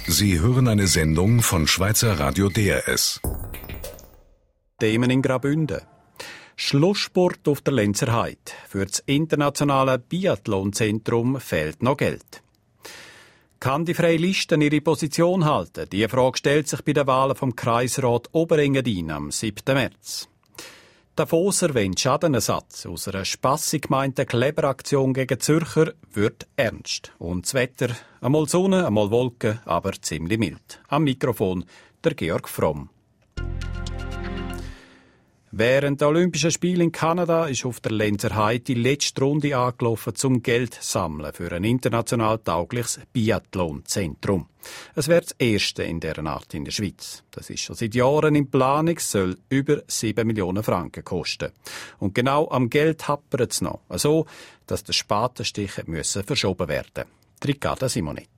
Sie hören eine Sendung von Schweizer Radio DRS. Themen in Graubünden. Schlussspurt auf der Lenzer Heide. Für das internationale Biathlonzentrum fehlt noch Geld. Kann die freie Liste ihre Position halten? Diese Frage stellt sich bei den Wahlen vom Kreisrat Oberengadin am 7. März. Davoser wollen Schadenersatz aus einer spassig gemeinten Kleberaktion gegen Zürcher wird ernst. Und das Wetter, einmal Sonne, einmal Wolken, aber ziemlich mild. Am Mikrofon der Georg Fromm. Während der Olympischen Spiele in Kanada ist auf der Lenzer Heide die letzte Runde angelaufen, zum Geld zu sammeln für ein international taugliches Biathlonzentrum. Es wäre das erste in dieser Art in der Schweiz. Das ist schon seit Jahren in Planung, soll über 7 Millionen Franken kosten. Und genau am Geld hapert es noch, so dass der Spatenstich verschoben werden musste. Ricarda Simonet.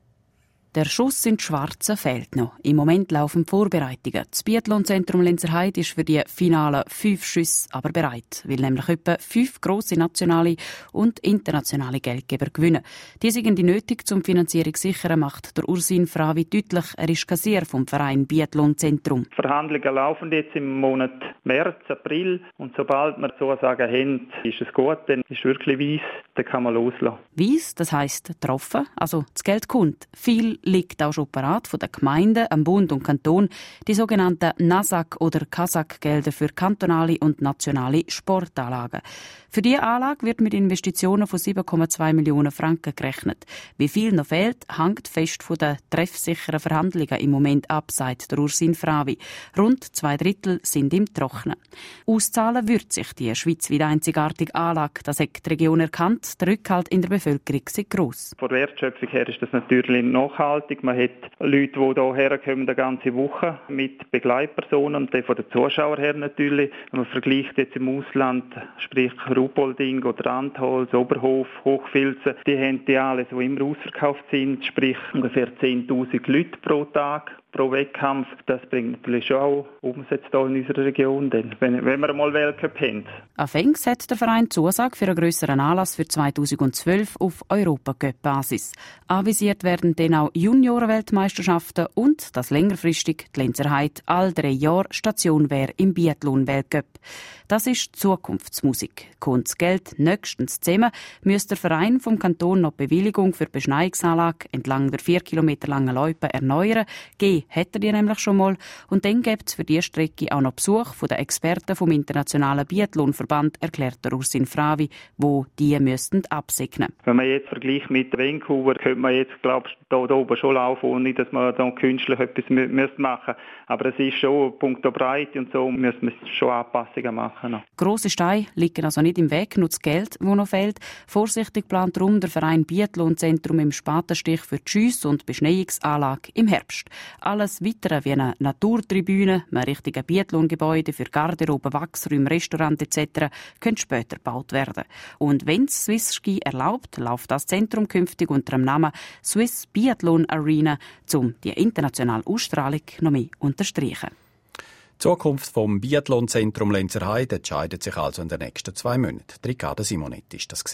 Der Schuss in die Schwarze fehlt noch. Im Moment laufen die Vorbereitungen. Das Biathlonzentrum Lenzer Heide ist für die finalen 5 Schüsse aber bereit, weil nämlich etwa 5 grosse nationale und internationale Geldgeber gewinnen. Die sind die nötig, um die Finanzierung sichern, macht der Ursin Fravi deutlich. Er ist Kassier vom Verein Biathlonzentrum. Die Verhandlungen laufen jetzt im Monat März, April und sobald wir Zusagen haben, ist es gut, dann ist wirklich weiss, dann kann man loslassen. Weiss, das heisst getroffen, also das Geld kommt. Viel liegt auch schon parat von den Gemeinden, am Bund und Kanton, die sogenannten NASAC- oder CASAC-Gelder für kantonale und nationale Sportanlagen. Für diese Anlage wird mit Investitionen von 7,2 Millionen Franken gerechnet. Wie viel noch fehlt, hängt fest von den treffsicheren Verhandlungen im Moment ab, sagt der Ursin Fravi. Rund 2/3 sind im Trocknen. Auszahlen wird sich die schweizweit einzigartige Anlage. Das hat die Region erkannt. Der Rückhalt in der Bevölkerung ist gross. Von der Wertschöpfung her ist das natürlich nachhaltig. Man hat Leute, die hierher kommen, eine ganze Woche mit Begleitpersonen und von den Zuschauern her natürlich. Wenn man vergleicht jetzt im Ausland, sprich Ruhpolding oder Antholz, Oberhof, Hochfilzen, die haben die alles, die immer ausverkauft sind, sprich ungefähr 10'000 Leute pro Tag, pro Wettkampf. Das bringt natürlich schon auch Umsätze hier in unserer Region, denn wenn wir mal Weltcup haben. Anfangs hat der Verein Zusage für einen grösseren Anlass für 2012 auf Europacup-Basis. Anvisiert werden dann auch Junioren-Weltmeisterschaften und, dass längerfristig die Lenzer Heide all 3 Jahre Station wäre im Biathlon-Weltcup. Das ist Zukunftsmusik. Kommt das Geld nächstens zusammen, müsste der Verein vom Kanton noch die Bewilligung für die Beschneiungsanlage entlang der 4 Kilometer langen Loipe erneuern. Hätte die nämlich schon mal. Und dann gibt es für diese Strecke auch noch Besuch von den Experten vom Internationalen Biathlonverband, erklärt der Ursin Fravi, wo die müssten absegnen. Wenn man jetzt vergleicht mit Vancouver, könnte man jetzt, glaube ich, da oben schon laufen, ohne dass man dann künstlich etwas machen müsste. Aber es ist schon, punkto Breite und so, müssen wir schon Anpassungen machen. Grosse Steine liegen also nicht im Weg, nur das Geld, das noch fehlt. Vorsichtig plant darum der Verein Biathlonzentrum im Spatenstich für die Schiess- und Beschneiungsanlage im Herbst. Alles Weitere wie eine Naturtribüne, ein richtiges Biathlongebäude für Garderobe, Wachsräume, Restaurant etc. können später gebaut werden. Und wenn es Swiss Ski erlaubt, läuft das Zentrum künftig unter dem Namen Swiss Biathlon Arena, um die internationale Ausstrahlung noch mehr zu unterstreichen. Die Zukunft vom Biathlonzentrum Lenzer Heide entscheidet sich also in den nächsten 2 Monaten. Ricarda Simonet war das.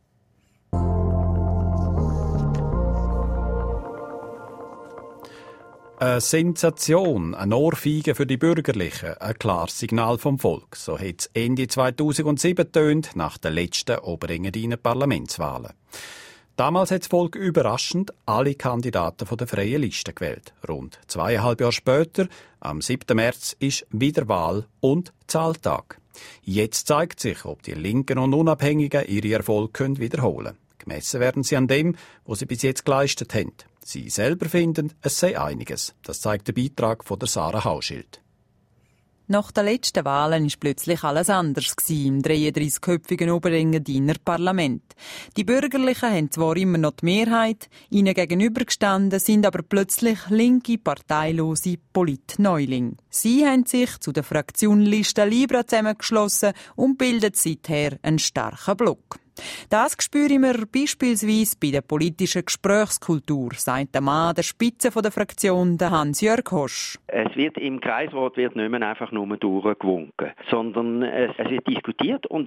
Eine Sensation, eine Ohrfeige für die Bürgerlichen, ein klares Signal vom Volk. So hat es Ende 2007 getönt, nach den letzten Oberengadiner Parlamentswahlen. Damals hat das Volk überraschend alle Kandidaten von der freien Liste gewählt. Rund 2,5 Jahre später, am 7. März, ist wieder Wahl und Zahltag. Jetzt zeigt sich, ob die Linken und Unabhängigen ihre Erfolge wiederholen können. Gemessen werden sie an dem, was sie bis jetzt geleistet haben. Sie selber finden, es sei einiges. Das zeigt der Beitrag von der Sarah Hauschild. Nach den letzten Wahlen war plötzlich alles anders im 33-köpfigen Oberengadiner Parlament. Die Bürgerlichen haben zwar immer noch die Mehrheit, ihnen gegenübergestanden sind aber plötzlich linke, parteilose Politneulinge. Sie haben sich zu der Fraktion Lista Libra zusammengeschlossen und bilden seither einen starken Block. Das spüren wir beispielsweise bei der politischen Gesprächskultur, sagt der Mann der Spitze der Fraktion, der Hans-Jörg Hosch. Es wird im Kreisrat nicht mehr einfach nur durchgewunken, sondern es wird diskutiert und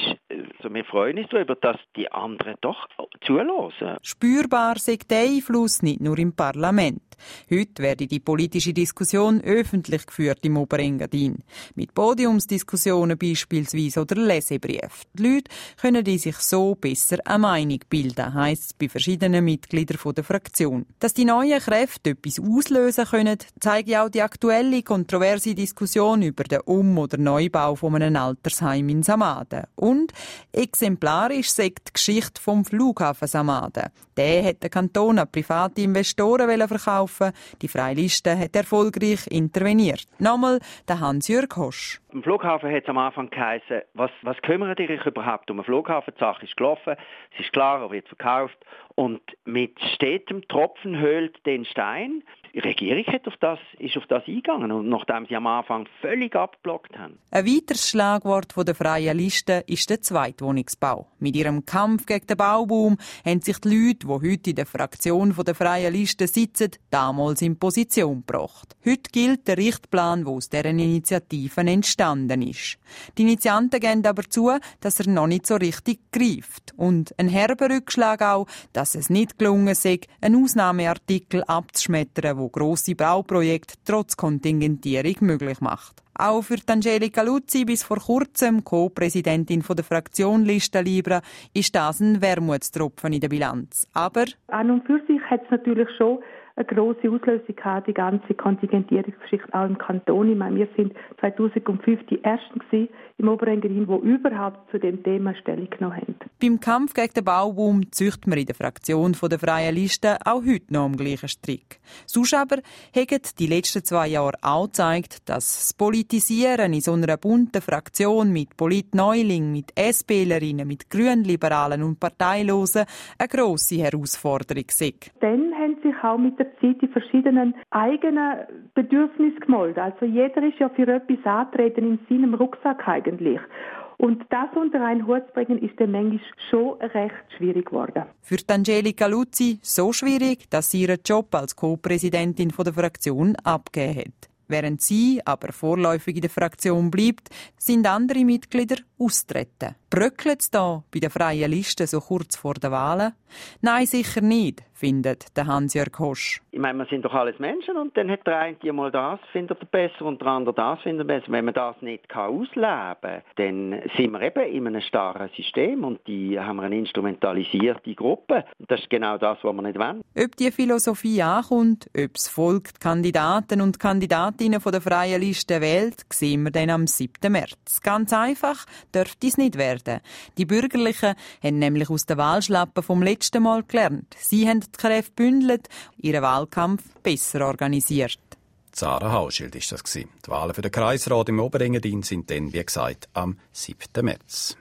wir freuen uns darüber, dass die anderen doch zuhören. Spürbar sagt der Einfluss nicht nur im Parlament. Heute werde die politische Diskussion öffentlich geführt im Oberengadin. Mit Podiumsdiskussionen beispielsweise oder Lesebriefen. Die Leute können sich so besser eine Meinung bilden, heisst es bei verschiedenen Mitgliedern der Fraktion. Dass die neuen Kräfte etwas auslösen können, zeigt auch die aktuelle kontroverse Diskussion über den oder Neubau von einem Altersheim in Samaden. Und exemplarisch sagt die Geschichte vom Flughafen Samaden. Der hat der Kanton an private Investoren verkaufen. Die Freiliste hat erfolgreich interveniert. Nochmal der Hans-Jürg Hosch. Am Flughafen hat es am Anfang geheißen, was kümmert ihr euch überhaupt um den Flughafen? Die Sache ist gelaufen, es ist klar, er wird verkauft. Und mit stetem Tropfen höhlt den Stein. Die Regierung ist auf das eingegangen, und nachdem sie am Anfang völlig abgeblockt haben. Ein weiteres Schlagwort der Freien Liste ist der Zweitwohnungsbau. Mit ihrem Kampf gegen den Bauboom haben sich die Leute, die heute in der Fraktion der Freien Liste sitzen, damals in Position gebracht. Heute gilt der Richtplan, der aus deren Initiativen entstanden ist. Die Initianten geben aber zu, dass er noch nicht so richtig greift. Und ein herber Rückschlag auch, dass es nicht gelungen sei, einen Ausnahmeartikel abzuschmettern, wo grosse Bauprojekte trotz Kontingentierung möglich macht. Auch für Angelika Luzzi, bis vor kurzem Co-Präsidentin der Fraktion Lista Libra, ist das ein Wermutstropfen in der Bilanz. Aber an und für sich hat es natürlich schon eine grosse Auslösung gehabt, die ganze Kontingentierungsgeschichte auch im Kanton. Ich meine, wir sind 2005 die Ersten im Oberengadin, die überhaupt zu dem Thema Stellung genommen haben. Beim Kampf gegen den Bauboom züchtet man in der Fraktion der Freien Liste auch heute noch am gleichen Strick. Sonst aber haben die letzten 2 Jahre auch gezeigt, dass das Politisieren in so einer bunten Fraktion mit Politneulingen, mit SPlerinnen, mit Grünliberalen und Parteilosen eine grosse Herausforderung ist. Dann haben sich auch mit der Zeit die verschiedenen eigenen Bedürfnisse gemolden. Also jeder ist ja für etwas angetreten in seinem Rucksack eigentlich. Und das unter einen Hut zu bringen, ist dann manchmal schon recht schwierig geworden. Für Angelika Luzzi so schwierig, dass sie ihren Job als Co-Präsidentin der Fraktion abgegeben hat. Während sie aber vorläufig in der Fraktion bleibt, sind andere Mitglieder austreten. Bröckelt es da bei der Freien Liste so kurz vor den Wahlen? Nein, sicher nicht, findet der Hans-Jürg Hosch. Ich meine, wir sind doch alles Menschen, und dann hat der eine mal das, findet er besser, und der andere das, findet er besser. Wenn man das nicht ausleben kann, dann sind wir eben in einem starren System, und die haben eine instrumentalisierte Gruppe. Und das ist genau das, was wir nicht wollen. Ob die Philosophie ankommt, ob das Volk die Kandidaten und Kandidatinnen der Freien Liste wählt, sehen wir dann am 7. März. Ganz einfach dürfte es nicht werden. Die Bürgerlichen haben nämlich aus den Wahlschlappen vom letzten Mal gelernt. Sie haben die Kräfte gebündelt, ihren Wahlkampf besser organisiert. Sarah Hauschild war das. Die Wahlen für den Kreisrat im Oberengadin sind dann, wie gesagt, am 7. März.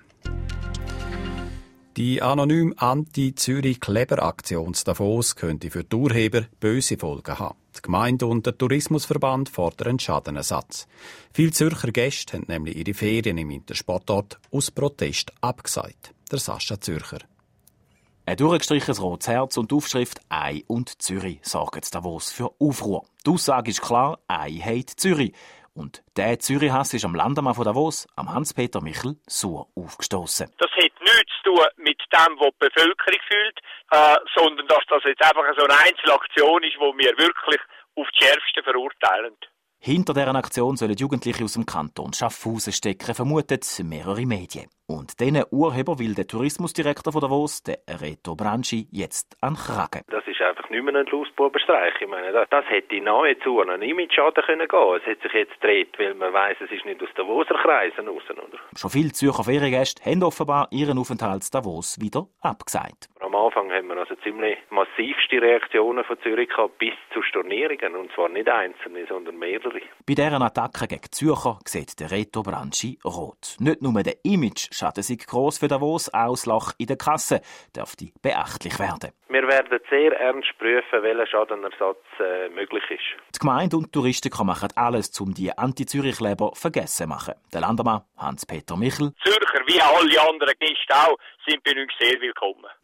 Die anonym Anti-Zürich-Kleber-Aktion Davos könnte für die Urheber böse Folgen haben. Die Gemeinde und der Tourismusverband fordern Schadenersatz. Viele Zürcher Gäste haben nämlich ihre Ferien im Wintersportort aus Protest abgesagt. Der Sascha Zürcher. Ein durchgestrichenes rotes Herz und die Aufschrift «Ei und Zürich» sorgen Davos für Aufruhr. Die Aussage ist klar, Ei hate Zürich. Und der Zürich-Hass ist am Landamann von Davos, am Hans-Peter Michel, sauer aufgestossen. Das hat nichts zu tun mit dem, was die Bevölkerung fühlt, sondern dass das jetzt einfach so eine Einzelaktion ist, die wir wirklich auf das Schärfste verurteilen. Hinter dieser Aktion sollen Jugendliche aus dem Kanton Schaffhausen stecken, vermutet mehrere Medien. Und diesen Urheber will der Tourismusdirektor von Davos, der Reto Branchi, jetzt an den Kragen. Das ist einfach nicht mehr ein Lustbubenstreich. Ich meine, das hätte nahezu an einen Image-Schaden gehen können. Es hat sich jetzt gedreht, weil man weiss, es ist nicht aus Davoser Kreisen raus, oder? Schon viele Zürcher Feriengäste haben offenbar ihren Aufenthalt in Davos wieder abgesagt. Am Anfang haben wir also ziemlich massivste Reaktionen von Zürich gehabt, bis zu Stornierungen. Und zwar nicht einzelne, sondern mehrere. Bei deren Attacke gegen Zürcher sieht der Reto Branchi rot. Nicht nur der Image-Schaden sei gross für Davos, auch das Loch in der Kasse dürfte beachtlich werden. Wir werden sehr ernst prüfen, welcher Schadenersatz möglich ist. Die Gemeinde und die Touristiker machen alles, um die Anti-Zürich-Kleber vergessen zu machen. Der Landamann, Hans-Peter Michel. Zürcher, wie alle anderen Gäste auch, sind bei uns sehr willkommen. Den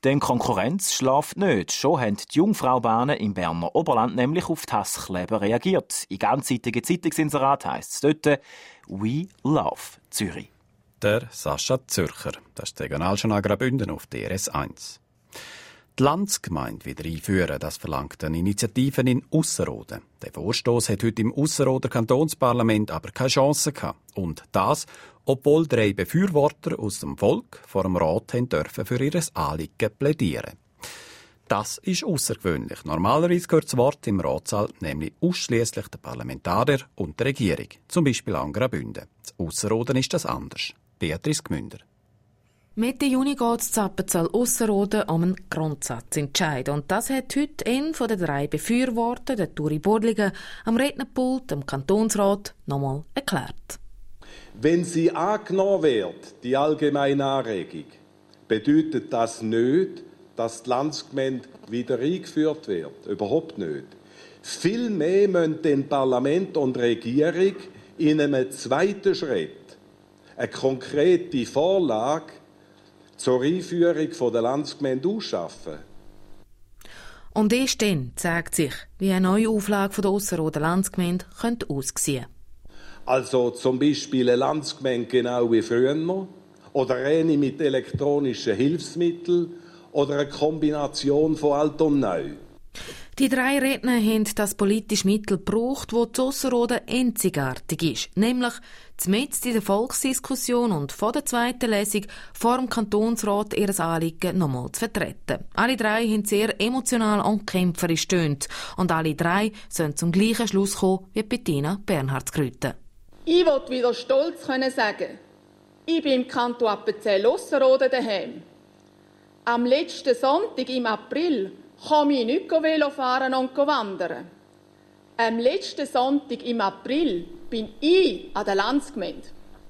Konkurrenz schläft nicht. Schon haben die Jungfraubahnen im Berner Oberland nämlich auf die Hasskleber reagiert. In ganzseitigen Zeitungsinserat heisst es dort «We love Zürich». Der Sascha Zürcher. Das ist das Regionaljournal Graubünden auf DRS 1. Die Landsgemeinde wieder einführen, das verlangt eine Initiative in Ausserrhoden. Der Vorstoss hat heute im Ausserrhoder Kantonsparlament aber keine Chance gehabt. Und das, obwohl 3 Befürworter aus dem Volk vor dem Rat dürfen für ihr Anliegen plädieren. Das ist außergewöhnlich. Normalerweise gehört das Wort im Ratssaal nämlich ausschliesslich der Parlamentarier und der Regierung, zum Beispiel an Graubünden. In Ausserrhoden ist das anders. Beatrice Gmünder. Mitte Juni geht es in Appenzell Ausserrhoden um einen Grundsatzentscheid. Und das hat heute einer der 3 Befürworter, der Turi Bodligen, am Rednerpult, am Kantonsrat, nochmal erklärt. Wenn sie angenommen wird, die allgemeine Anregung, bedeutet das nicht, dass die Landsgemeinde wieder eingeführt wird. Überhaupt nicht. Vielmehr müssen den Parlament und Regierung in einem zweiten Schritt eine konkrete Vorlage zur Einführung der Landsgemeinde ausschaffen. Und erst dann zeigt sich, wie eine neue Auflage der Ausserrhoder Landsgemeinde aussehen könnte. Also zum Beispiel eine Landsgemeinde genau wie früher oder eine mit elektronischen Hilfsmitteln oder eine Kombination von alt und neu. Die 3 Redner haben das politische Mittel gebraucht, das zu Ausserrhoden einzigartig ist. Nämlich mitten in der Volksdiskussion und vor der zweiten Lesung vor dem Kantonsrat ihr Anliegen nochmal zu vertreten. Alle 3 haben sehr emotional und kämpferisch gestöhnt. Und alle 3 sollen zum gleichen Schluss kommen wie Bettina Bernhardsgrüte. Ich will wieder stolz sagen, ich bin im Kanton Appenzell Ausserrhoden daheim. Am letzten Sonntag im April kann ich nicht Velo fahren und wandern. Am letzten Sonntag im April bin ich an der Landsgemeinde.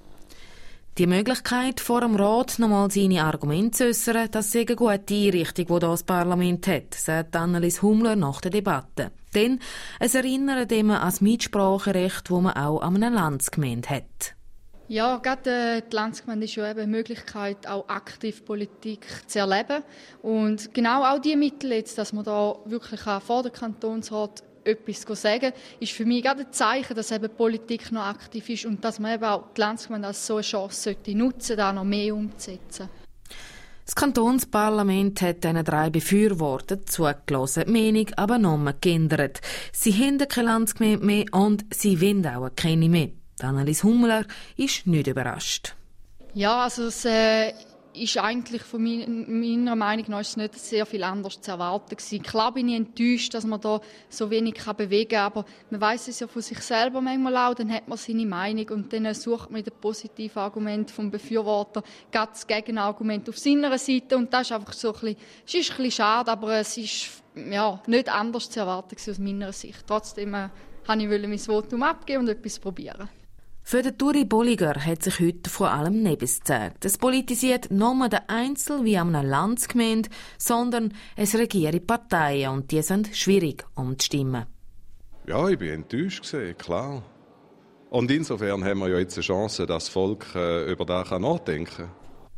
Die Möglichkeit, vor dem Rat nochmal seine Argumente zu äußern, das sei eine gute Einrichtung, die das Parlament hat, sagt Annelies Hummler nach der Debatte. Denn es erinnert eben an das Mitspracherecht, das man auch an einer Landsgemeinde hat. Ja, gerade die Landsgemeinde ist ja eben eine Möglichkeit, auch aktiv Politik zu erleben. Und genau auch die Mittel jetzt, dass man da wirklich vor dem Kantonsrat etwas sagen kann, ist für mich gerade ein Zeichen, dass eben Politik noch aktiv ist und dass man eben auch die Landsgemeinde als so eine Chance nutzen sollte, da noch mehr umzusetzen. Das Kantonsparlament hat diesen 3 Befürwortern zugelassen, die Meinung aber nochmal geändert. Sie haben keine Landsgemeinde mehr und sie wollen auch keine mehr. Annelies Hummler ist nicht überrascht. Ja, also es ist eigentlich von meiner Meinung nach ist nicht sehr viel anders zu erwarten gewesen. Klar bin ich enttäuscht, dass man da so wenig bewegen kann, aber man weiss es ja von sich selber manchmal auch, dann hat man seine Meinung und dann sucht man das positive Argument vom Befürworter, gerade das Gegenargument auf seiner Seite und das ist einfach so es ist ein bisschen schade, aber es ist ja, nicht anders zu erwarten aus meiner Sicht. Trotzdem wollte ich mein Votum abgeben und etwas probieren. Für den Turi Bolliger hat sich heute vor allem Nebis gezeigt. Es politisiert nicht mehr der Einzel wie an einer Landsgemeinde, sondern es regieren Parteien und die sind schwierig umzustimmen. Ja, ich war enttäuscht, klar. Und insofern haben wir ja jetzt eine Chance, dass das Volk über das nachdenken kann.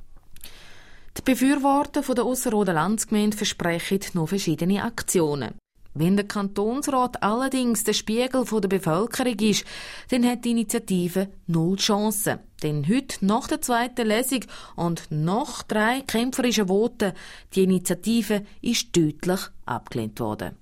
Die Befürworter der Ausserrhoder Landsgemeinde versprechen noch verschiedene Aktionen. Wenn der Kantonsrat allerdings der Spiegel der Bevölkerung ist, dann hat die Initiative 0 Chancen. Denn heute, nach der zweiten Lesung und nach 3 kämpferischen Voten, die Initiative ist deutlich abgelehnt worden.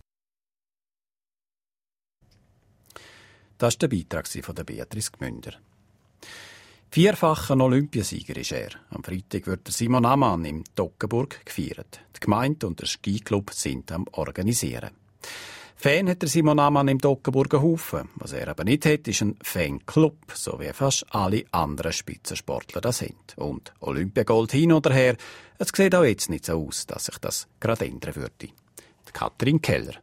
Das war der Beitrag von Beatrice Gmünder. 4-facher Olympiasieger ist er. Am Freitag wird Simon Ammann im Toggenburg gefeiert. Die Gemeinde und der Skiclub sind am Organisieren. Fan hat der Simon Ammann im Toggenburg einen Haufen. Was er aber nicht hat, ist ein Fanclub, so wie fast alle anderen Spitzensportler das sind. Und Olympiagold hin oder her, es sieht auch jetzt nicht so aus, dass sich das gerade ändern würde. Die Katrin Keller.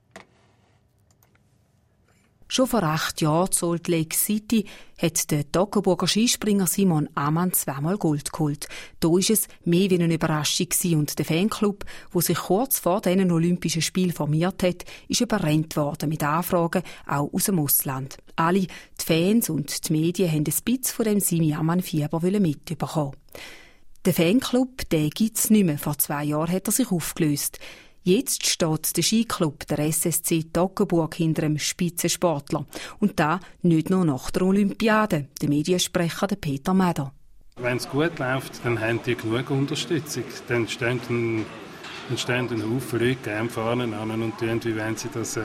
Schon vor 8 Jahren in Salt Lake City hat der Toggenburger Skispringer Simon Ammann 2-mal Gold geholt. Da war es mehr wie eine Überraschung und der Fanclub, der sich kurz vor diesen Olympischen Spielen formiert hat, ist überrennt worden mit Anfragen, auch aus dem Ausland. Alle, die Fans und die Medien, haben ein bisschen von dem Simi Ammann-Fieber mitbekommen. Der Fanclub, den gibt's nicht mehr. Vor 2 Jahren hat er sich aufgelöst. Jetzt steht der Skiclub, der SSC Toggenburg, hinter einem Spitzensportler. Und da nicht nur nach der Olympiade. Der Mediensprecher Peter Meder. Wenn es gut läuft, dann haben die genug Unterstützung. Dann stehen ein Haufen Leute gerne vorne an und tun, wie wenn sie das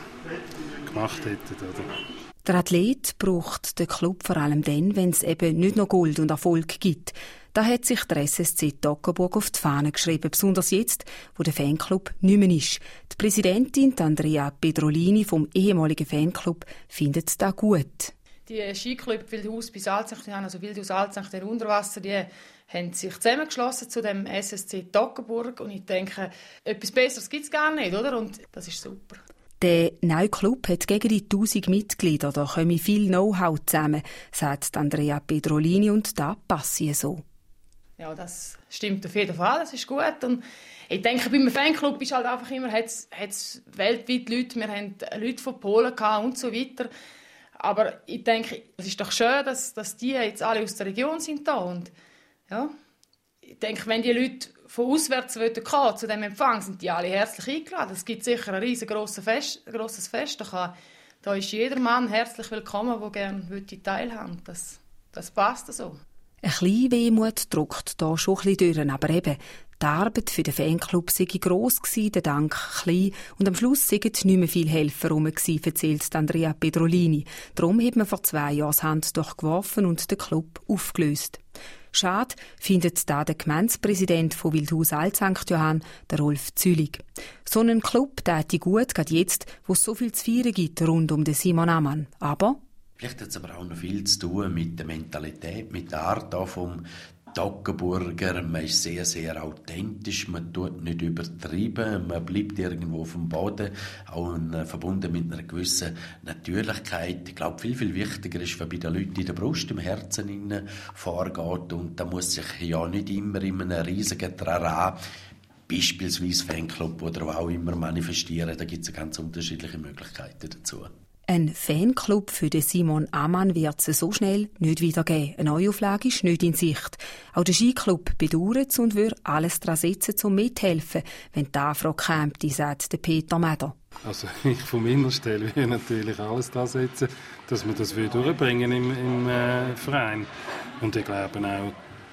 gemacht hätten. Oder? Der Athlet braucht den Club vor allem dann, wenn es eben nicht noch Gold und Erfolg gibt. Da hat sich der SSC Toggenburg auf die Fahne geschrieben, besonders jetzt, wo der Fanclub nicht mehr ist. Die Präsidentin Andrea Pedrolini vom ehemaligen Fanclub findet das gut. Die Skiclub Wildhaus bis Alzach, also Wildhaus Alzach, der Unterwasser, die haben sich zusammengeschlossen zu dem SSC Toggenburg und ich denke, etwas Besseres gibt es gar nicht, oder? Und das ist super. Der neue Club hat gegen die 1000 Mitglieder, da komme viel Know-how zusammen, sagt Andrea Pedrolini und da passe so. Ja, das stimmt auf jeden Fall, das ist gut. Und ich denke, beim Fanclub ist halt einfach immer, hat's weltweit Leute, wir haben Leute von Polen gehabt und so weiter. Aber ich denke, es ist doch schön, dass die jetzt alle aus der Region sind da. Und ja, ich denke, wenn die Leute von auswärts kommen zu diesem Empfang, sind die alle herzlich eingeladen. Es gibt sicher ein riesengroßes Fest. Da ist jeder Mann herzlich willkommen, der gerne teilhaben will. Das passt so. Ein bisschen Wehmut drückt da schon ein bisschen durch, aber eben, die Arbeit für den Fanclub sei gross gewesen, der Dank klein und am Schluss seien nicht mehr viele Helfer rum gewesen, erzählt Andrea Pedrolini. Darum hat man vor 2 Jahren das Handtuch geworfen und den Club aufgelöst. Schade findet da der Gemeindepräsident von Wildhaus Alt-St. Johann, der Rolf Zülig. So einen Club täte gut, gerade jetzt, wo es so viel zu feiern gibt rund um den Simon Ammann. Aber vielleicht hat es aber auch noch viel zu tun mit der Mentalität, mit der Art vom Toggenburger. Man ist sehr, sehr authentisch, man tut nicht übertrieben, man bleibt irgendwo auf dem Boden, auch verbunden mit einer gewissen Natürlichkeit. Ich glaube, viel, viel wichtiger ist, was bei den Leuten in der Brust, im Herzen vorgeht. Und da muss sich ja nicht immer in einem riesigen Trara, beispielsweise Fanclub oder was auch immer, manifestieren. Da gibt es ganz unterschiedliche Möglichkeiten dazu. Ein Fanclub für den Simon Ammann wird es so schnell nicht wieder geben. Eine Neuauflage ist nicht in Sicht. Auch der Skiclub bedauert es und würde alles daran setzen, um mithelfen, wenn die Anfrage käme, sagt Peter Meder. Also ich von meiner Stelle würde natürlich alles daran setzen, dass wir das durchbringen im Verein. Und ich glaube auch,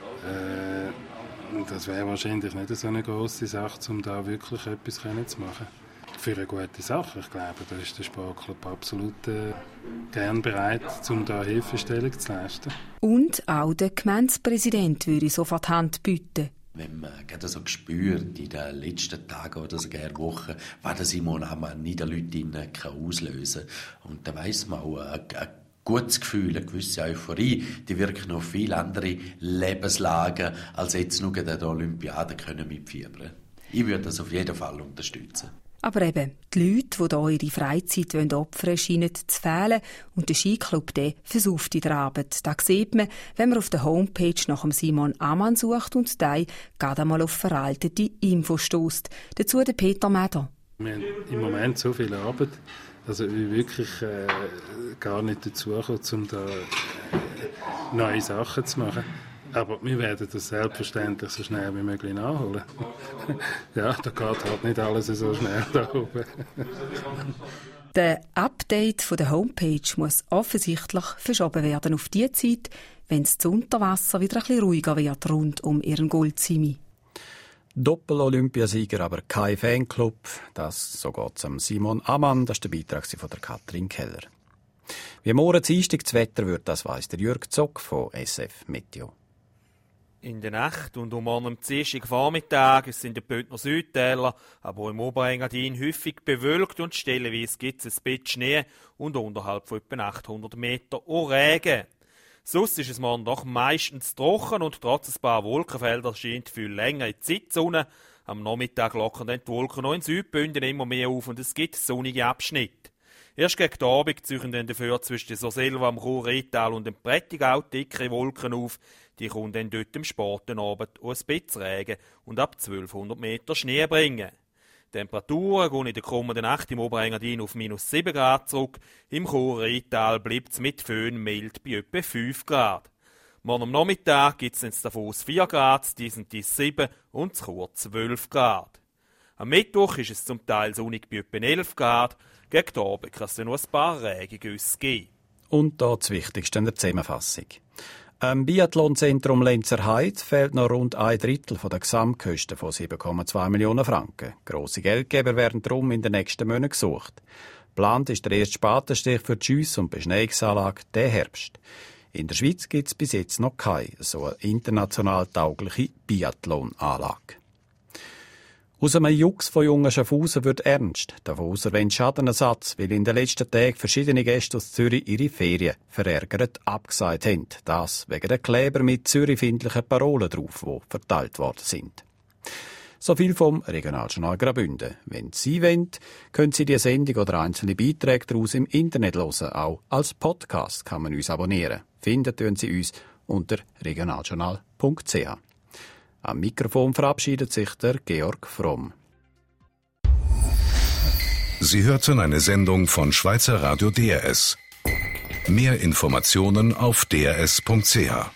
das wäre wahrscheinlich nicht so eine grosse Sache, um da wirklich etwas zu machen. Für eine gute Sache. Ich glaube, da ist der Sportclub absolut gern bereit, um da Hilfestellung zu leisten. Und auch der Gemeindepräsident würde sofort Hand bieten. Wenn man gerade so spürt, in den letzten Tagen oder sogar Wochen, was der Simon Ammann in den Leuten auslösen kann. Und da weiss man auch, ein gutes Gefühl, eine gewisse Euphorie, die wirken auf viele andere Lebenslagen, als jetzt nur an der Olympiade mitfiebern. Ich würde das auf jeden Fall unterstützen. Aber eben, die Leute, die hier ihre Freizeit opfern, scheinen zu fehlen und der Skiclub versauft in der Arbeit. Das sieht man, wenn man auf der Homepage nach dem Simon Ammann sucht und dann gerade einmal auf veraltete Infos stösst. Dazu der Peter Meder. Wir haben im Moment so viel Arbeit, dass ich wirklich gar nicht dazu komme, um da neue Sachen zu machen. Aber wir werden das selbstverständlich so schnell wie möglich nachholen. Ja, da geht halt nicht alles so schnell da oben. Der Update der Homepage muss offensichtlich verschoben werden auf die Zeit, wenn es zu Unterwasser wieder ein bisschen ruhiger wird rund um ihren Goldsimi. Doppel-Olympiasieger, aber kein Fanclub. Das so geht es Simon Ammann. Das ist der Beitrag von der Katrin Keller. Wie morgen Dienstag das Wetter wird, das weiss der Jürg Zock von SF Meteo. In der Nacht und am Dienstagvormittag sind die Bündner Südtäler, aber auch im Oberengadin häufig bewölkt und stellenweise gibt es ein bisschen Schnee und unterhalb von etwa 800 Meter auch Regen. Sonst ist es morgen doch meistens trocken und trotz ein paar Wolkenfelder scheint viel länger in die Zeit die Sonne. Am Nachmittag lockern dann die Wolken noch in Südbünden immer mehr auf und es gibt sonnige Abschnitte. Erst gegen den Abend ziehen dann dafür zwischen der Surselva am Chur-Rheintal und dem Prättigau dicke Wolken auf. Die kommen dann dort im späten Abend auch ein bisschen Regen und ab 1200 Meter Schnee bringen. Die Temperaturen gehen in der kommenden Nacht im Oberengadin auf -7 Grad zurück. Im Chur-Rheintal bleibt es mit Föhn mild bei etwa 5 Grad. Morgen am Nachmittag gibt es in Davos 4 Grad, dies 7 und in Chur 12 Grad. Am Mittwoch ist es zum Teil sonnig bei etwa 11 Grad. Gegen den Abend kann es noch ein paar Regengüsse geben. Und da das Wichtigste in der Zusammenfassung. Am Biathlonzentrum Lenzerheide fehlt noch rund 1/3 der Gesamtkosten von 7,2 Millionen Franken. Grosse Geldgeber werden darum in den nächsten Monaten gesucht. Geplant ist der erste Spatenstich für die Schiess- und Beschneiungsanlage diesen Herbst. In der Schweiz gibt es bis jetzt noch keine so eine international taugliche Biathlonanlage. Aus einem Jux von jungen Schaffhausen wird ernst. Davoser wollen Schadenersatz, weil in den letzten Tagen verschiedene Gäste aus Zürich ihre Ferien verärgert abgesagt haben. Das wegen der Kleber mit zürichfindlichen Parolen drauf, die verteilt worden sind. So viel vom Regionaljournal Graubünden. Wenn Sie wollen, können Sie die Sendung oder einzelne Beiträge daraus im Internet hören. Auch als Podcast kann man uns abonnieren. Finden tun Sie uns unter regionaljournal.ch. Am Mikrofon verabschiedet sich der Georg Fromm. Sie hörten eine Sendung von Schweizer Radio DRS. Mehr Informationen auf drs.ch.